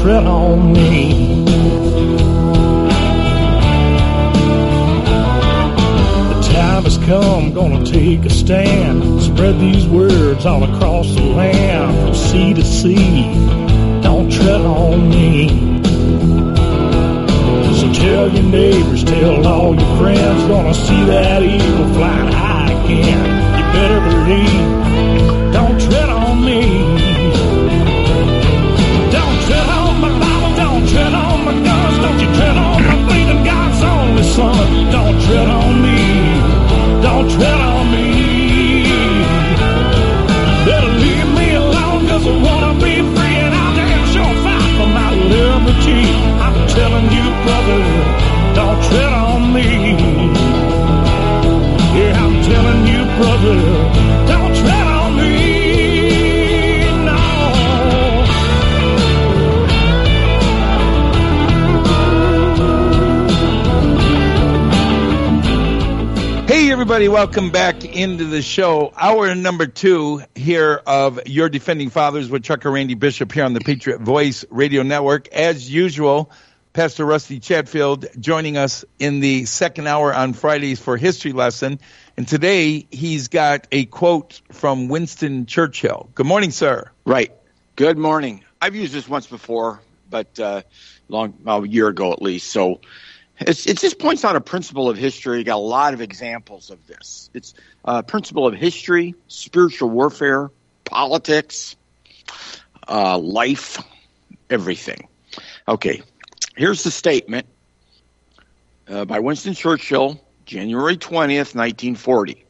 tread on me. The time has come, gonna take a stand. Spread these words all across the land, from sea to sea. Don't tread on me. So tell your neighbors, tell all your friends, gonna see that eagle flying high again. You better believe, don't tread on me. Don't tread on my Bible, don't tread on my guns, don't you tread on my faith in God's only Son. Don't tread on me, don't tread on me. Better leave me alone, cause I wanna be free, and I'll damn sure fight for my liberty. I'm telling you, brother, don't tread on me. Yeah, I'm telling you, brother, don't tread on me, no. Hey, everybody, welcome back into the show. Hour number 2 here of Your Defending Fathers with Chuck and Randy Bishop here on the Patriot Voice Radio Network. As usual, Pastor Rusty Chatfield joining us in the second hour on Fridays for History Lesson. And today he's got a quote from Winston Churchill. Good morning, sir. Right. Good morning. I've used this once before, but a year ago at least. So it just points out a principle of history. You got a lot of examples of this. It's a principle of history, spiritual warfare, politics, life, everything. Okay. Here's the statement by Winston Churchill, January 20th, 1940.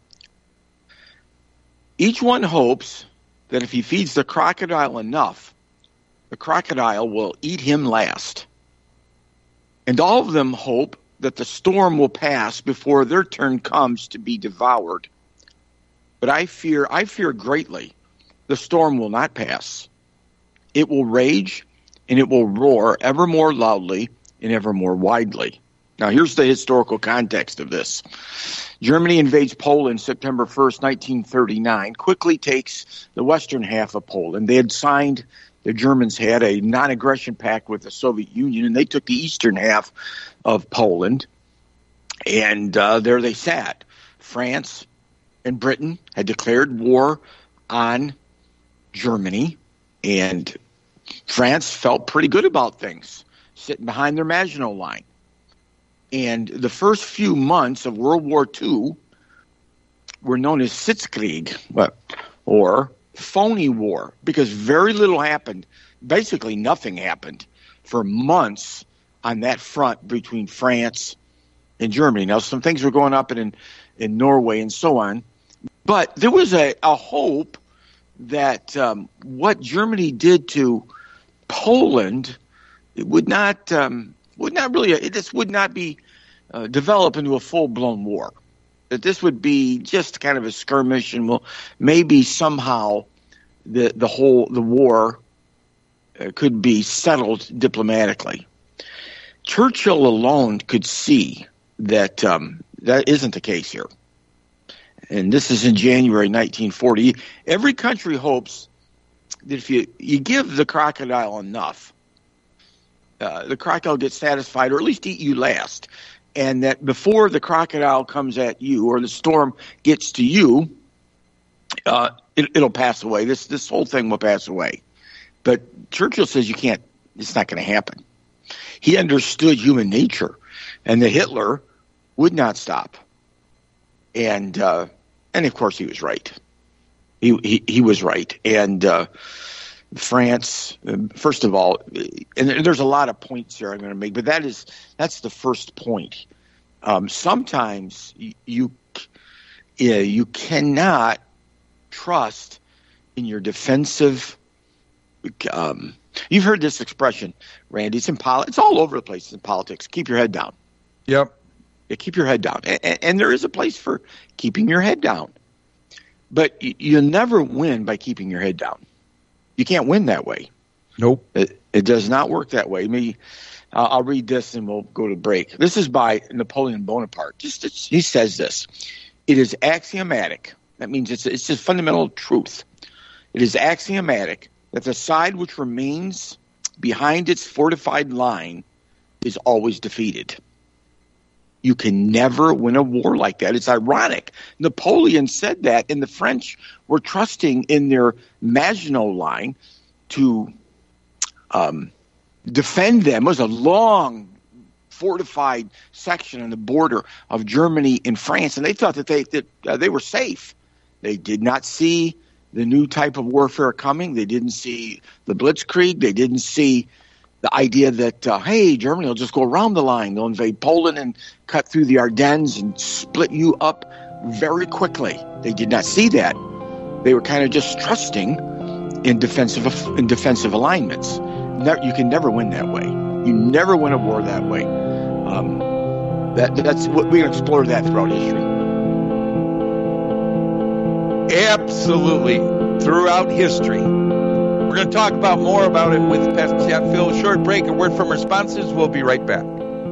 Each one hopes that if he feeds the crocodile enough, the crocodile will eat him last. And all of them hope that the storm will pass before their turn comes to be devoured. But I fear greatly the storm will not pass. It will rage, and it will roar ever more loudly and ever more widely. Now, here's the historical context of this. Germany invades Poland September 1st, 1939, quickly takes the western half of Poland. The Germans had a non-aggression pact with the Soviet Union, and they took the eastern half of Poland, and there they sat. France and Britain had declared war on Germany, and France felt pretty good about things, sitting behind their Maginot Line. And the first few months of World War II were known as Sitzkrieg, or phony war, because very little happened. Basically, nothing happened for months on that front between France and Germany. Now, some things were going up in Norway and so on, but there was a hope that what Germany did to Poland, it would not be develop into a full-blown war. That this would be just kind of a skirmish, and maybe somehow the war could be settled diplomatically. Churchill alone could see that that isn't the case here. And this is in January 1940. Every country hopes that if you give the crocodile enough, the crocodile gets satisfied, or at least eat you last. And that before the crocodile comes at you or the storm gets to you, it'll pass away. This whole thing will pass away. But Churchill says you can't. It's not going to happen. He understood human nature, and that Hitler would not stop. And of course he was right. He was right. And France, first of all, and there's a lot of points here I'm going to make, but that's the first point. Sometimes you cannot trust in your defensive. You've heard this expression, Randy. It's all over the place in politics. Keep your head down. Yep. Yeah, keep your head down, and there is a place for keeping your head down, but you'll never win by keeping your head down. You can't win that way. Nope. It does not work that way. I'll read this and we'll go to break. This is by Napoleon Bonaparte. He says this. It is axiomatic. That means it's just fundamental truth. It is axiomatic that the side which remains behind its fortified line is always defeated. You can never win a war like that. It's ironic. Napoleon said that, and the French were trusting in their Maginot Line to defend them. It was a long, fortified section on the border of Germany and France, and they thought that they were safe. They did not see the new type of warfare coming. They didn't see the Blitzkrieg. They didn't see the idea that, hey, Germany will just go around the line. They'll invade Poland and cut through the Ardennes and split you up very quickly. They did not see that. They were kind of just trusting in defensive alignments. You can never win that way. You never win a war that way. That's what we explore that throughout history. Absolutely, throughout history. We're going to talk about more about it with Pastor Chatfield. Short break, a word from our sponsors. We'll be right back.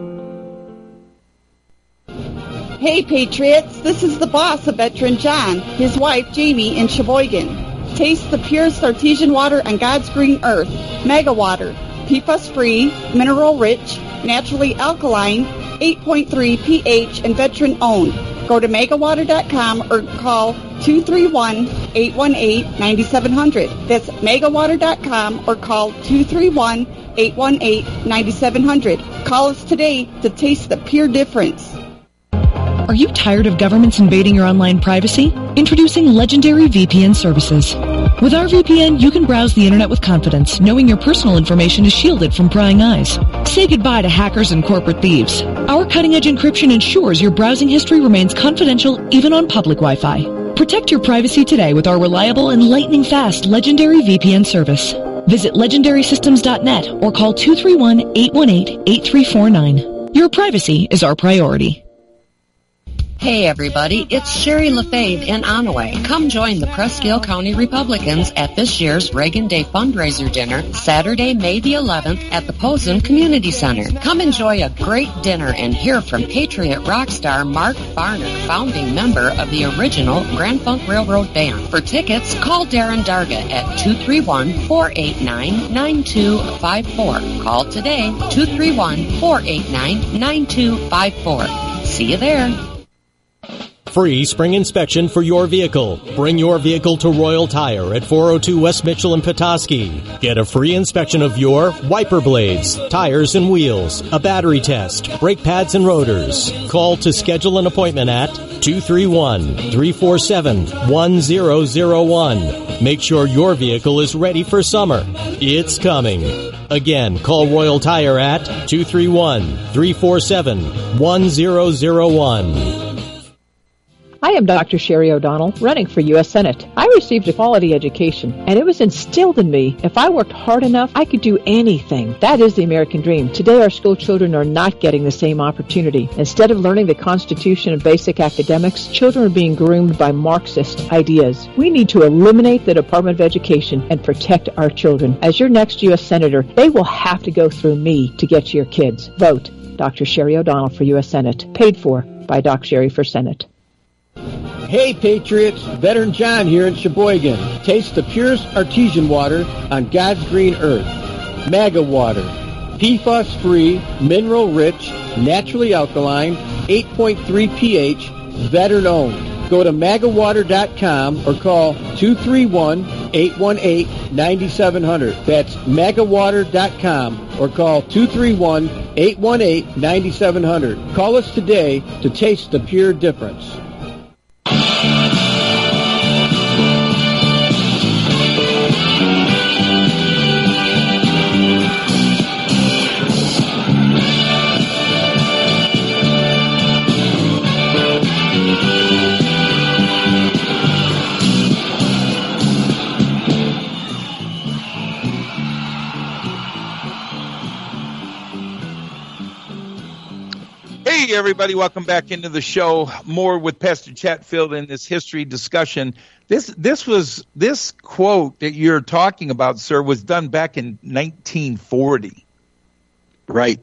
Hey, Patriots. This is the boss of Veteran John, his wife, Jamie, in Sheboygan. Taste the purest artesian water on God's green earth. Mega Water. PFAS-free, mineral-rich, naturally alkaline, 8.3 pH, and veteran-owned. Go to megawater.com or call 231-818-9700. That's megawater.com or call 231-818-9700. Call us today to taste the pure difference. Are you tired of governments invading your online privacy? Introducing Legendary VPN services. With our VPN, you can browse the internet with confidence, knowing your personal information is shielded from prying eyes. Say goodbye to hackers and corporate thieves. Our cutting-edge encryption ensures your browsing history remains confidential even on public Wi-Fi. Protect your privacy today with our reliable and lightning-fast Legendary VPN service. Visit legendarysystems.net or call 231-818-8349. Your privacy is our priority. Hey everybody, it's Sherry LaFave in Onaway. Come join the Presque Isle County Republicans at this year's Reagan Day fundraiser dinner, Saturday, May the 11th at the Posen Community Center. Come enjoy a great dinner and hear from Patriot rock star Mark Varner, founding member of the original Grand Funk Railroad Band. For tickets, call Darren Darga at 231-489-9254. Call today, 231-489-9254. See you there. Free spring inspection for your vehicle. Bring your vehicle to Royal Tire at 402 West Mitchell in Petoskey. Get a free inspection of your wiper blades, tires and wheels, a battery test, brake pads and rotors. Call to schedule an appointment at 231-347-1001. Make sure your vehicle is ready for summer. It's coming. Again, call Royal Tire at 231-347-1001. I am Dr. Sherry O'Donnell, running for U.S. Senate. I received a quality education, and it was instilled in me if I worked hard enough, I could do anything. That is the American dream. Today, our school children are not getting the same opportunity. Instead of learning the Constitution and basic academics, children are being groomed by Marxist ideas. We need to eliminate the Department of Education and protect our children. As your next U.S. Senator, they will have to go through me to get to your kids. Vote Dr. Sherry O'Donnell for U.S. Senate. Paid for by Doc Sherry for Senate. Hey Patriots, Veteran John here in Sheboygan. Taste the purest artesian water on God's green earth. Mega Water. PFAS-free, mineral-rich, naturally alkaline, 8.3 pH, veteran-owned. Go to megawater.com or call 231-818-9700. That's megawater.com or call 231-818-9700. Call us today to taste the pure difference. Hey, everybody, welcome back into the show. More with Pastor Chatfield in this history discussion. This quote that you're talking about, sir, was done back in 1940. Right.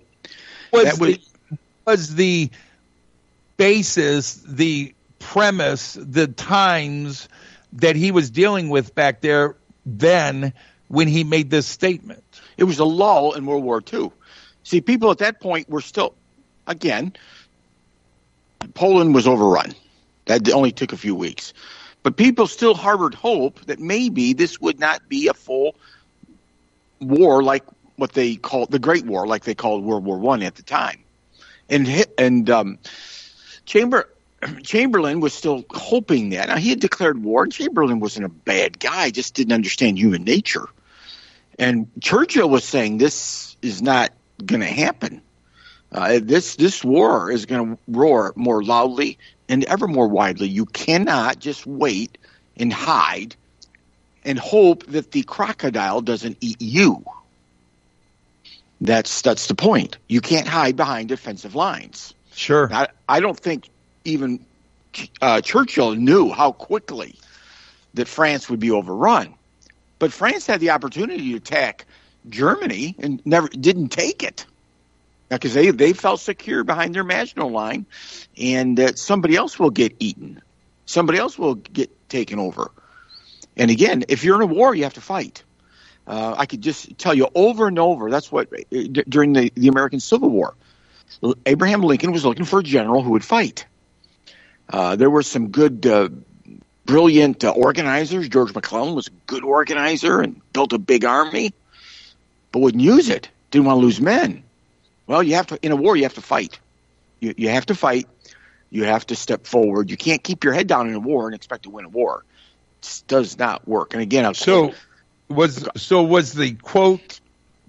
Was the basis, the premise, the times that he was dealing with back there then when he made this statement? It was a lull in World War II. See, people at that point were still, again, Poland was overrun. That only took a few weeks. But people still harbored hope that maybe this would not be a full war like what they called the Great War, like they called World War I at the time. And Chamberlain was still hoping that. Now, he had declared war, and Chamberlain wasn't a bad guy, just didn't understand human nature. And Churchill was saying this is not going to happen. This war is going to roar more loudly and ever more widely. You cannot just wait and hide and hope that the crocodile doesn't eat you. That's the point. You can't hide behind defensive lines. Sure. I don't think even Churchill knew how quickly that France would be overrun. But France had the opportunity to attack Germany and didn't take it. Because they felt secure behind their Maginot Line, and that somebody else will get eaten. Somebody else will get taken over. And again, if you're in a war, you have to fight. I could just tell you over and over, that's what, during the American Civil War, Abraham Lincoln was looking for a general who would fight. There were some good, brilliant organizers. George McClellan was a good organizer and built a big army, but wouldn't use it. Didn't want to lose men. Well, you have to, in a war, you have to fight. You have to fight. You have to step forward. You can't keep your head down in a war and expect to win a war. It does not work. And again, was the quote,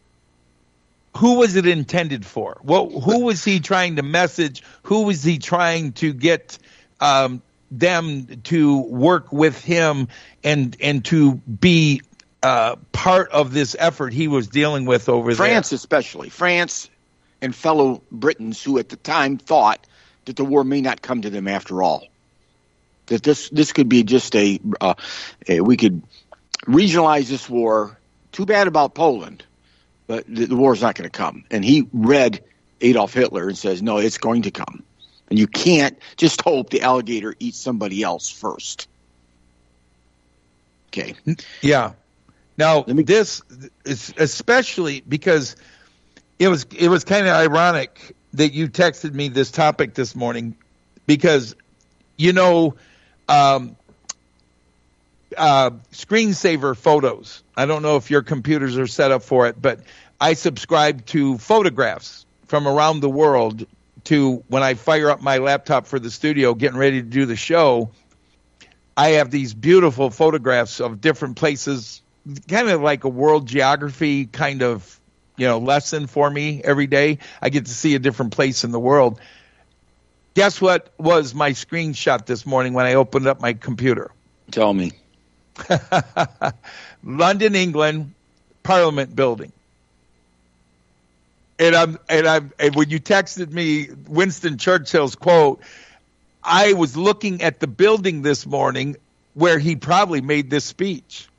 who was it intended for? Who was he trying to message? Who was he trying to get them to work with him and to be part of this effort he was dealing with over France, there? Especially. France and fellow Britons who at the time thought that the war may not come to them after all. That this could be just we could regionalize this war. Too bad about Poland, but the war is not going to come. And he read Adolf Hitler and says, no, it's going to come. And you can't just hope the alligator eats somebody else first. Okay. Yeah. Now, this is especially because it was kind of ironic that you texted me this topic this morning because, screensaver photos. I don't know if your computers are set up for it, but I subscribe to photographs from around the world to when I fire up my laptop for the studio, getting ready to do the show. I have these beautiful photographs of different places, kind of like a world geography kind of, lesson for me every day. I get to see a different place in the world. Guess what was my screenshot this morning when I opened up my computer? Tell me. London, England, Parliament building. And when you texted me Winston Churchill's quote, I was looking at the building this morning where he probably made this speech.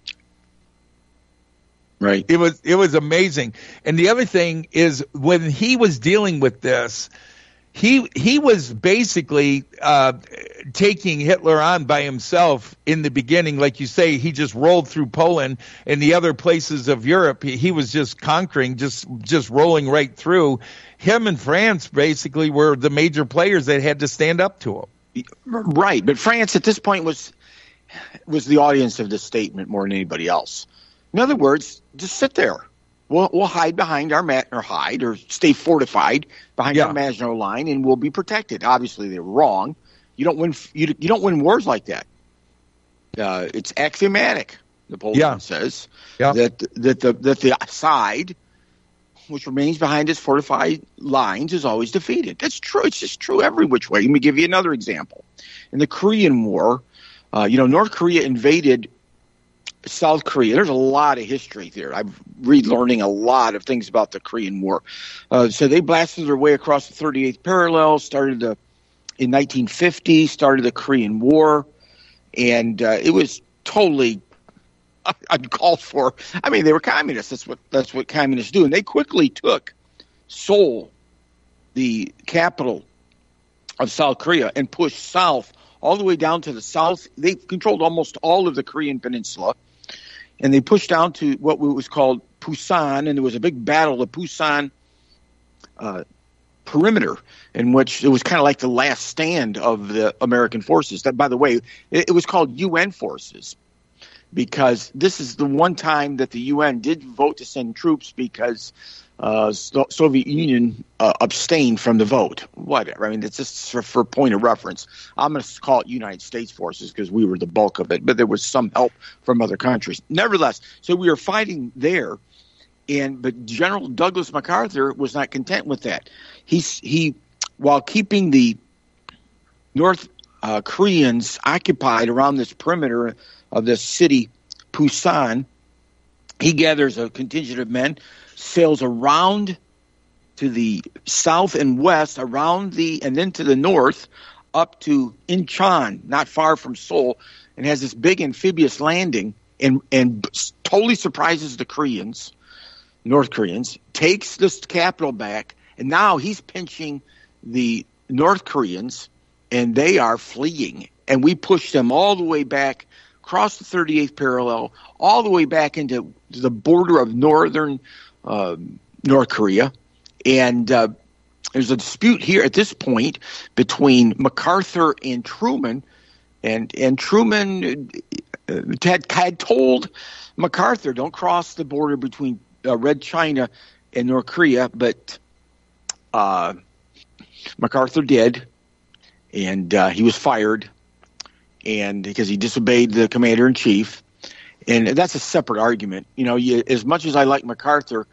Right. It was amazing. And the other thing is when he was dealing with this, he was basically taking Hitler on by himself in the beginning. Like you say, he just rolled through Poland and the other places of Europe. He was just conquering, just rolling right through. Him and France basically were the major players that had to stand up to him. Right. But France at this point was the audience of this statement more than anybody else. In other words, just sit there. We'll hide behind or stay fortified behind our Maginot Line, and we'll be protected. Obviously, they're wrong. You don't win. You don't win wars like that. It's axiomatic. Napoleon says that the side which remains behind its fortified lines is always defeated. That's true. It's just true every which way. Let me give you another example. In the Korean War, North Korea invaded South Korea. There's a lot of history there. I'm relearning a lot of things about the Korean War. So they blasted their way across the 38th parallel, in 1950, started the Korean War, and it was totally uncalled for. I mean, they were communists. That's what communists do. And they quickly took Seoul, the capital of South Korea, and pushed south all the way down to the south. They controlled almost all of the Korean peninsula. And they pushed down to what was called Pusan, and there was a big battle, the Pusan perimeter, in which it was kind of like the last stand of the American forces. That, by the way, it was called UN forces because this is the one time that the UN did vote to send troops because the Soviet Union abstained from the vote. Whatever. I mean, it's just for point of reference. I'm going to call it United States forces because we were the bulk of it, but there was some help from other countries. Nevertheless, so we were fighting there. But General Douglas MacArthur was not content with that. He while keeping the North Koreans occupied around this perimeter of this city, Pusan, he gathers a contingent of men, sails around to the south and west, and then to the north, up to Incheon, not far from Seoul, and has this big amphibious landing, and totally surprises the Koreans. North Koreans, takes this capital back, and now he's pinching the North Koreans, and they are fleeing. And we push them all the way back, across the 38th parallel, all the way back into the border of northern North Korea. And there's a dispute here at this point between MacArthur and Truman, and Truman had told MacArthur, don't cross the border between Red China and North Korea, but MacArthur did, and he was fired, and because he disobeyed the commander-in-chief, and that's a separate argument. You know, as much as I like MacArthur,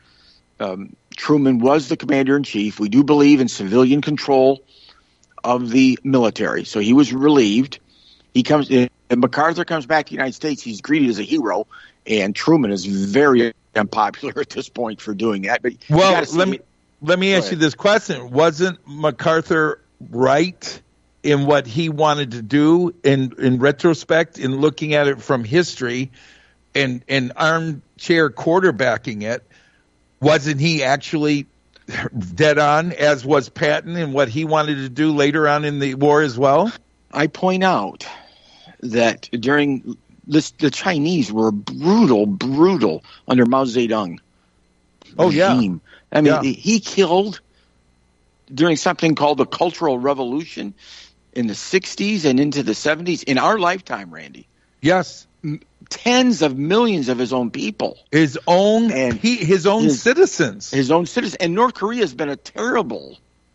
Truman was the commander-in-chief. We do believe in civilian control of the military, so he was relieved. And MacArthur comes back to the United States. He's greeted as a hero, and Truman is very unpopular at this point for doing that. But well, let me ask you this question: wasn't MacArthur right in what he wanted to do in retrospect, in looking at it from history, and armchair quarterbacking it? Wasn't he actually dead on, as was Patton, in what he wanted to do later on in the war as well? I point out that during the Chinese were brutal under Mao Zedong regime. Yeah. I mean, he killed during something called the Cultural Revolution in the 60s and into the 70s, in our lifetime, Randy. Yes. Tens of millions of his own people. His own citizens. His own citizens. And North Korea has been a terrible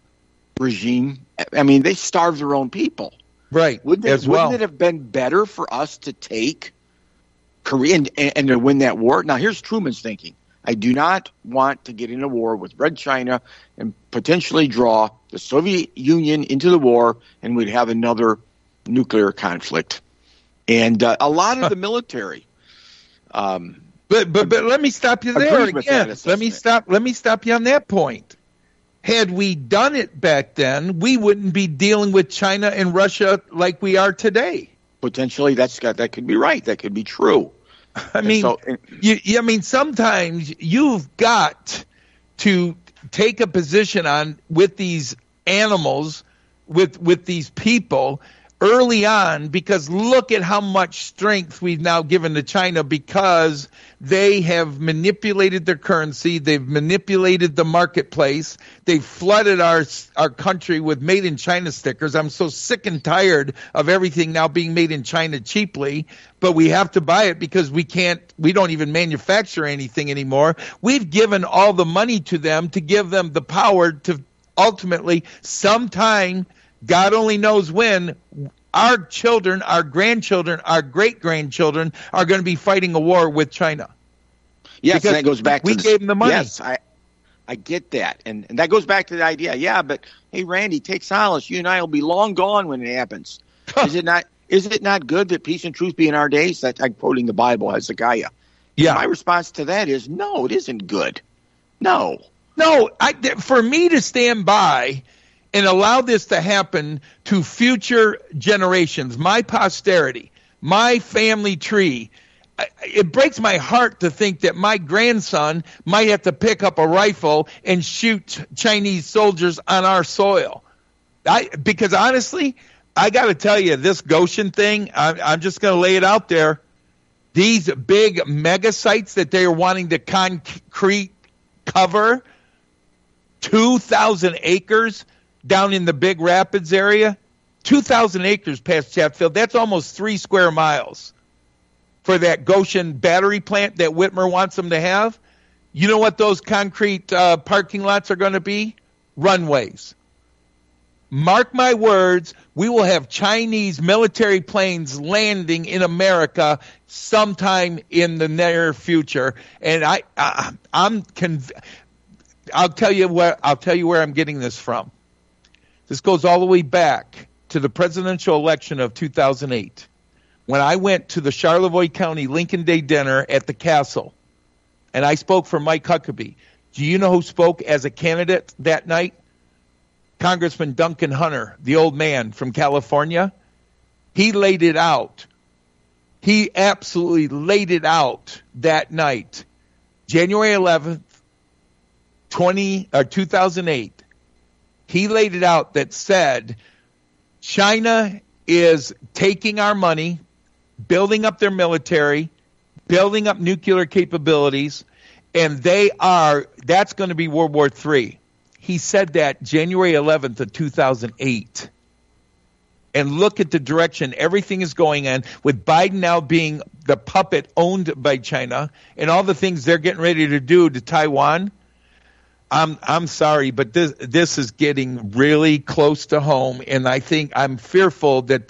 regime. I mean, they starved their own people. Right. Wouldn't it have been better for us to take Korea and to win that war? Now, here's Truman's thinking. I do not want to get in a war with Red China and potentially draw the Soviet Union into the war, and we'd have another nuclear conflict. And a lot of the military. But let me stop you there again. Let me stop you on that point. Had we done it back then, we wouldn't be dealing with China and Russia like we are today. Potentially, that could be right. That could be true. I mean, sometimes you've got to take a position on with these animals, with these people early on, because look at how much strength we've now given to China, because they have manipulated their currency, they've manipulated the marketplace, they've flooded our country with made in China stickers. I'm so sick and tired of everything now being made in China cheaply, but we have to buy it because we don't even manufacture anything anymore. We've given all the money to them to give them the power to ultimately, sometime, God only knows when, our children, our grandchildren, our great-grandchildren are going to be fighting a war with China. Yes, and that goes back to we gave them the money. Yes, I get that. And that goes back to the idea, but, hey, Randy, take solace. You and I will be long gone when it happens. Is it not good that peace and truth be in our days? I'm quoting the Bible, Hezekiah. Yeah. My response to that is, no, it isn't good. No. No, for me to stand by and allow this to happen to future generations, my posterity, my family tree, it breaks my heart to think that my grandson might have to pick up a rifle and shoot Chinese soldiers on our soil. Because honestly, I got to tell you, this Goshen thing, I'm just going to lay it out there. These big mega sites that they are wanting to concrete cover, 2,000 acres down in the Big Rapids area, 2,000 acres past Chatfield. That's almost 3 square miles for that Goshen battery plant that Whitmer wants them to have. You know what those concrete parking lots are going to be? Runways. Mark my words, we will have Chinese military planes landing in America sometime in the near future. And I'll tell you where I'm getting this from. This goes all the way back to the presidential election of 2008, when I went to the Charlevoix County Lincoln Day dinner at the Castle, and I spoke for Mike Huckabee. Do you know who spoke as a candidate that night? Congressman Duncan Hunter, the old man from California. He laid it out. He absolutely laid it out that night, January 11th, 2008. He laid it out that said China is taking our money, building up their military, building up nuclear capabilities, and that's going to be World War III. He said that January 11th of 2008. And look at the direction everything is going in, with Biden now being the puppet owned by China and all the things they're getting ready to do to Taiwan. I'm sorry, but this is getting really close to home, and I think I'm fearful that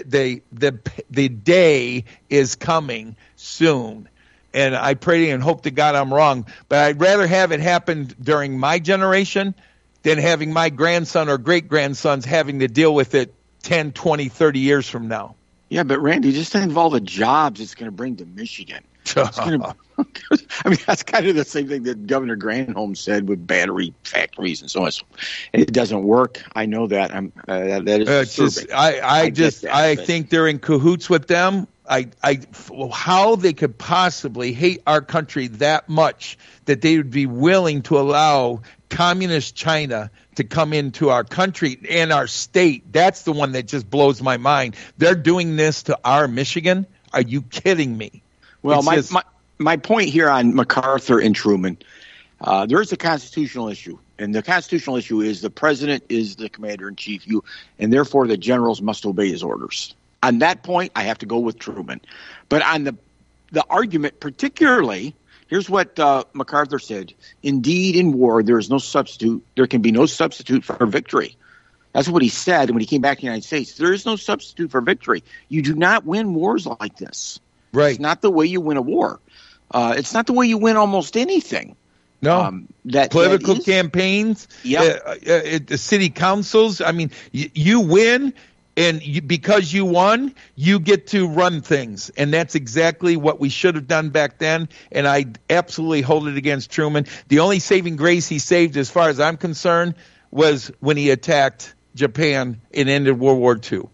the day is coming soon. And I pray and hope to God I'm wrong, but I'd rather have it happen during my generation than having my grandson or great-grandsons having to deal with it 10, 20, 30 years from now. Yeah, but Randy, just think of all the jobs it's going to bring to Michigan. I mean, that's kind of the same thing that Governor Granholm said with battery factories and so on. It doesn't work. I know that. That is I think they're in cahoots with them. How they could possibly hate our country that much that they would be willing to allow communist China to come into our country and our state. That's the one that just blows my mind. They're doing this to our Michigan. Are you kidding me? Well, my point here on MacArthur and Truman, there is a constitutional issue, and the constitutional issue is the president is the commander-in-chief, and therefore the generals must obey his orders. On that point, I have to go with Truman. But on the argument particularly, here's what MacArthur said. Indeed, in war, there can be no substitute for victory. That's what he said when he came back to the United States. There is no substitute for victory. You do not win wars like this. Right. It's not the way you win a war. It's not the way you win almost anything. No. Political campaigns, the city councils. I mean, you win, and because you won, you get to run things. And that's exactly what we should have done back then. And I absolutely hold it against Truman. The only saving grace he saved, as far as I'm concerned, was when he attacked Japan and ended World War II.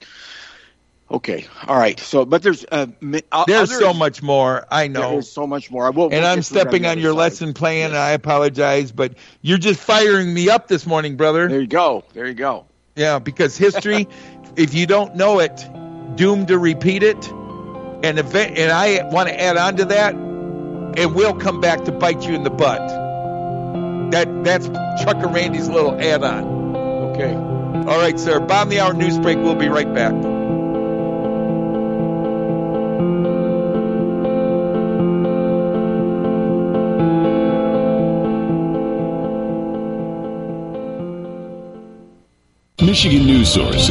Okay, all right. So, but there's so much more. I know. There's so much more. And I'm stepping on your lesson plan, and I apologize, but you're just firing me up this morning, brother. There you go. Yeah, because history, if you don't know it, doomed to repeat it. And I want to add on to that, it will come back to bite you in the butt. That's Trucker Randy's little add-on. Okay. All right, sir. Bottom of the hour news break. We'll be right back. Michigan News Source